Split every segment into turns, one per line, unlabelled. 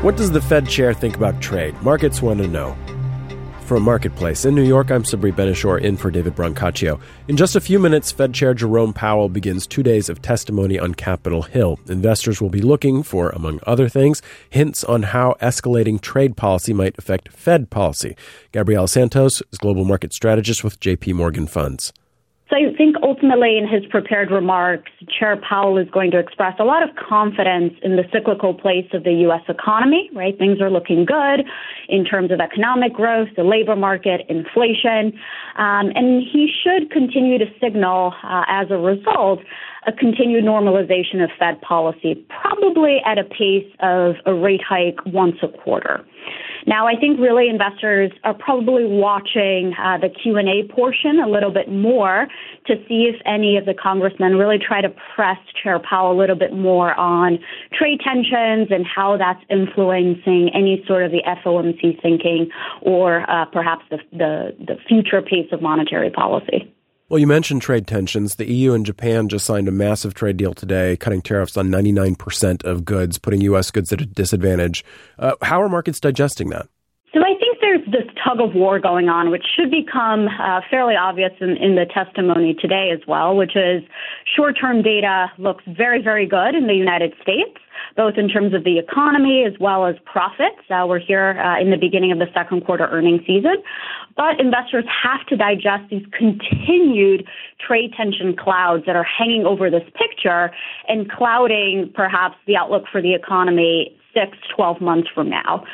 What does the Fed chair think about trade? Markets want to know. From Marketplace in New York, I'm Sabri Ben-Achour in for David Brancaccio. In just a few minutes, Fed Chair Jerome Powell begins 2 days of testimony on Capitol Hill. Investors will be looking for, among other things, hints on how escalating trade policy might affect Fed policy. Gabriela Santos is global market strategist with JP Morgan Funds.
So I think ultimately in his prepared remarks, Chair Powell is going to express a lot of confidence in the cyclical place of the U.S. economy, right? Things are looking good in terms of economic growth, the labor market, inflation. And he should continue to signal, as a result, a continued normalization of Fed policy, probably at a pace of a rate hike once a quarter. Now, I think really investors are probably watching the Q&A portion a little bit more to see if any of the congressmen really try to press Chair Powell a little bit more on trade tensions and how that's influencing any sort of the FOMC thinking or perhaps the future pace of monetary policy.
Well, you mentioned trade tensions. The EU and Japan just signed a massive trade deal today, cutting tariffs on 99% of goods, putting U.S. goods at a disadvantage. How are markets digesting that?
So I think there's this tug of war going on, which should become fairly obvious in the testimony today as well, which is short-term data looks very, very good in the United States, both in terms of the economy as well as profits. We're here in the beginning of the second quarter earnings season. But investors have to digest these continued trade tension clouds that are hanging over this picture and clouding perhaps the outlook for the economy 6-12 months from now.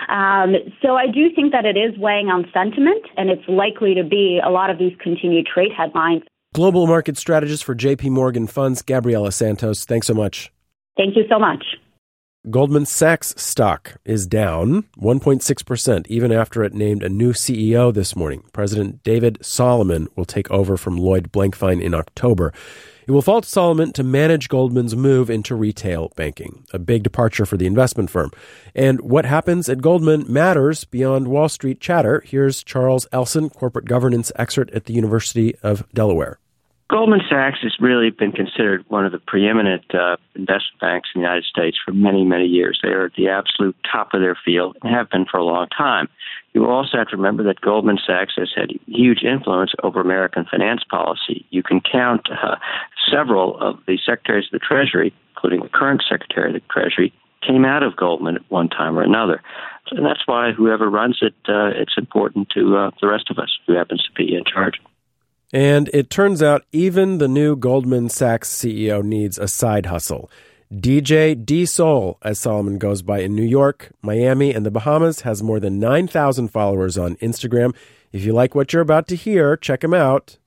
So I do think that it is weighing on sentiment, and it's likely to be a lot of these continued trade headlines.
Global market strategist for JP Morgan Funds, Gabriela Santos, thanks so much.
Thank you so much.
Goldman Sachs stock is down 1.6%, even after it named a new CEO this morning. President David Solomon will take over from Lloyd Blankfein in October. It will fall to Solomon to manage Goldman's move into retail banking, a big departure for the investment firm. And what happens at Goldman matters beyond Wall Street chatter. Here's Charles Elson, corporate governance expert at the University of Delaware.
Goldman Sachs has really been considered one of the preeminent investment banks in the United States for many, many years. They are at the absolute top of their field and have been for a long time. You also have to remember that Goldman Sachs has had huge influence over American finance policy. You can count several of the secretaries of the Treasury, including the current Secretary of the Treasury, came out of Goldman at one time or another. And that's why whoever runs it, it's important to the rest of us who happens to be in charge.
And it turns out even the new Goldman Sachs CEO needs a side hustle. DJ D-Sol, as Solomon goes by in New York, Miami, and the Bahamas, has more than 9,000 followers on Instagram. If you like what you're about to hear, check him out.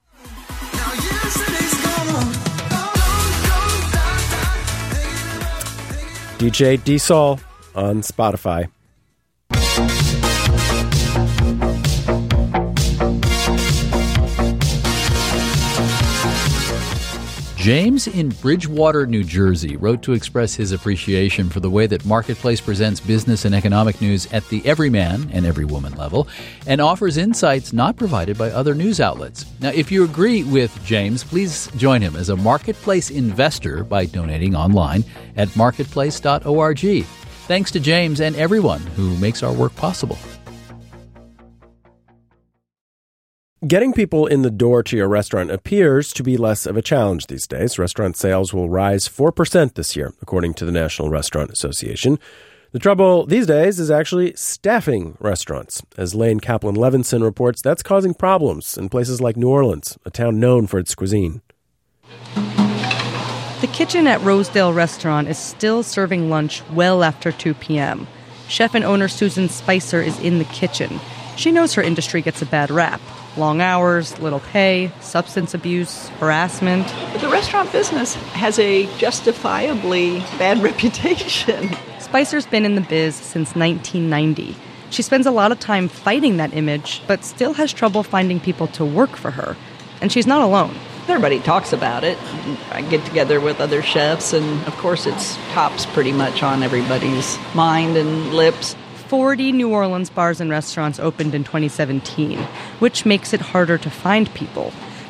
DJ D-Sol on Spotify.
James in Bridgewater, New Jersey, wrote to express his appreciation for the way that Marketplace presents business and economic news at the everyman and everywoman level and offers insights not provided by other news outlets. Now, if you agree with James, please join him as a Marketplace investor by donating online at marketplace.org. Thanks to James and everyone who makes our work possible.
Getting people in the door to your restaurant appears to be less of a challenge these days. Restaurant sales will rise 4% this year, according to the National Restaurant Association. The trouble these days is actually staffing restaurants. As Lane Kaplan-Levinson reports, that's causing problems in places like New Orleans, a town known for its cuisine.
The kitchen at Rosedale Restaurant is still serving lunch well after 2 p.m. Chef and owner Susan Spicer is in the kitchen. She knows her industry gets a bad rap. Long hours, little pay, substance abuse, harassment.
But the restaurant business has a justifiably bad reputation.
Spicer's been in the biz since 1990. She spends a lot of time fighting that image, but still has trouble finding people to work for her. And she's not alone.
Everybody talks about it. I get together with other chefs, and of course it's tops pretty much on everybody's mind and lips.
40 New Orleans bars and restaurants opened in 2017, which makes it harder to find people.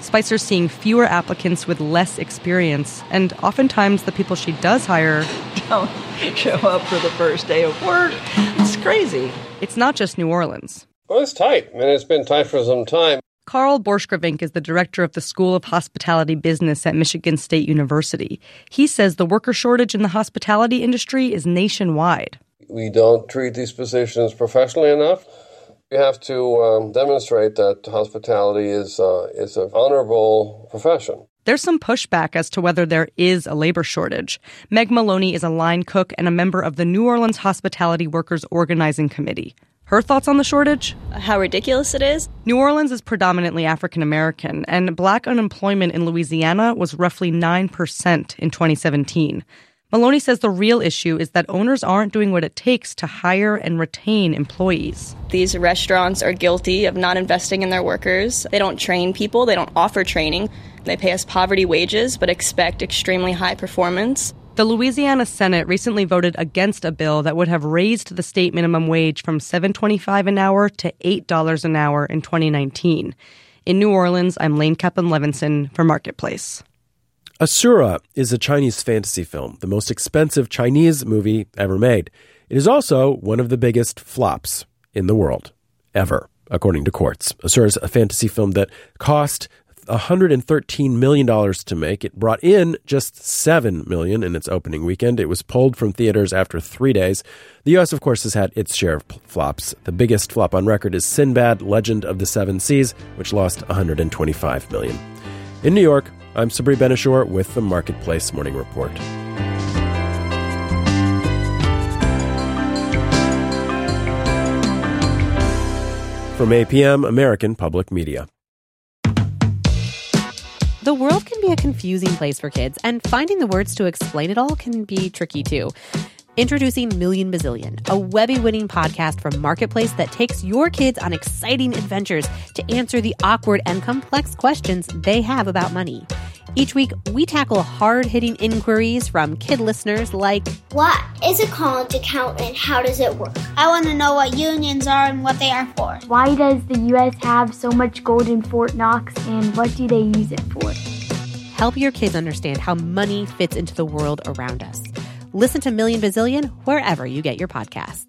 Spicer's seeing fewer applicants with less experience, and oftentimes the people she does hire
don't show up for the first day of work. It's crazy.
It's not just New Orleans.
Well, it's tight. I mean, it's been tight for some time.
Carl Borchgrevink is the director of the School of Hospitality Business at Michigan State University. He says the worker shortage in the hospitality industry is nationwide.
We don't treat these positions professionally enough. We have to demonstrate that hospitality is an honorable profession.
There's some pushback as to whether there is a labor shortage. Meg Maloney is a line cook and a member of the New Orleans Hospitality Workers Organizing Committee. Her thoughts on the shortage?
How ridiculous it is.
New Orleans is predominantly African American, and black unemployment in Louisiana was roughly 9% in 2017. Maloney says the real issue is that owners aren't doing what it takes to hire and retain employees.
These restaurants are guilty of not investing in their workers. They don't train people. They don't offer training. They pay us poverty wages but expect extremely high performance.
The Louisiana Senate recently voted against a bill that would have raised the state minimum wage from $7.25 an hour to $8 an hour in 2019. In New Orleans, I'm Lane Kaplan-Levinson for Marketplace.
Asura is a Chinese fantasy film, the most expensive Chinese movie ever made. It is also one of the biggest flops in the world, ever, according to Quartz. Asura is a fantasy film that cost $113 million to make. It brought in just $7 million in its opening weekend. It was pulled from theaters after 3 days. The U.S., of course, has had its share of flops. The biggest flop on record is Sinbad, Legend of the Seven Seas, which lost $125 million. In New York, I'm Sabri Ben-Achour with the Marketplace Morning Report. From APM, American Public Media.
The world can be a confusing place for kids, and finding the words to explain it all can be tricky too. Introducing Million Bazillion, a Webby-winning podcast from Marketplace that takes your kids on exciting adventures to answer the awkward and complex questions they have about money. Each week, we tackle hard-hitting inquiries from kid listeners like,
what is a college account and how does it work? I want to know what unions are and what they are for.
Why does the U.S. have so much gold in Fort Knox and what do they use it for?
Help your kids understand how money fits into the world around us. Listen to Million Bazillion wherever you get your podcasts.